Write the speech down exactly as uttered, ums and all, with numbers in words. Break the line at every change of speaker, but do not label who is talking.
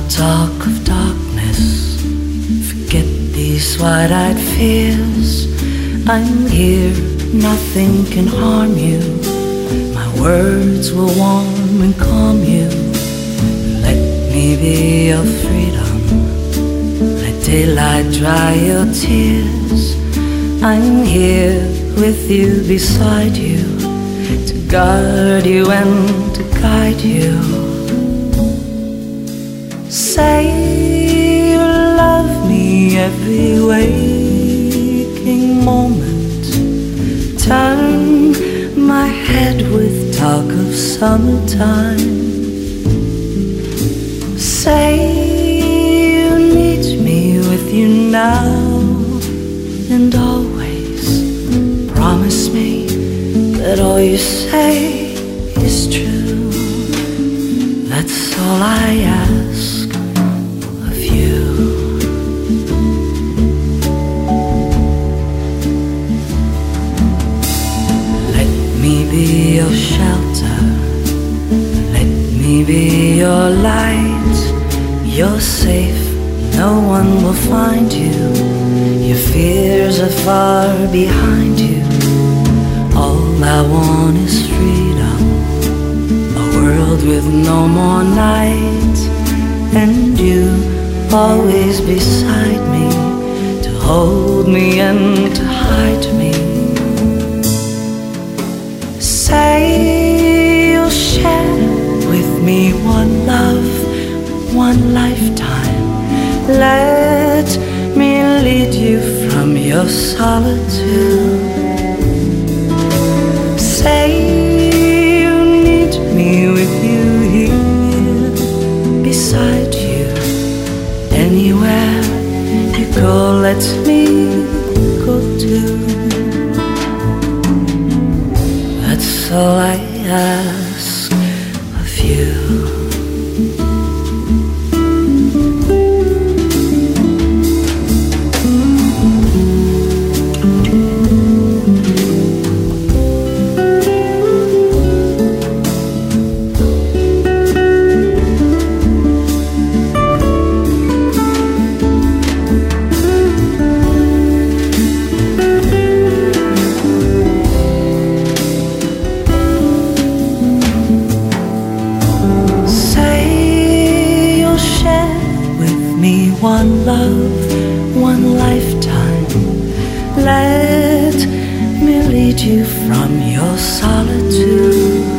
talk of darkness, forget these wide-eyed fears. I'm here, nothing can harm you. My words will warm and calm you. Let me be your freedom, let daylight dry your tears. I'm here with you, beside you, to guard you and to guide you. Say you love me every waking moment. Turn my head with talk of summertime. Say you need me with you now and always. Promise me that all you say is true. That's all I ask of you. Let me be your shelter, let me be your light. You're safe, no one will find you. Your fears are far behind you. All I want is freedom, a world with no more night, and you always beside me, to hold me and to hide me. Say you'll share with me one love, one lifetime. Let me lead you from your solitude. Say you need me with you here, beside you. Anywhere you go, let me go too. That's all I ask of you. One love, one lifetime. Let me lead you from your solitude.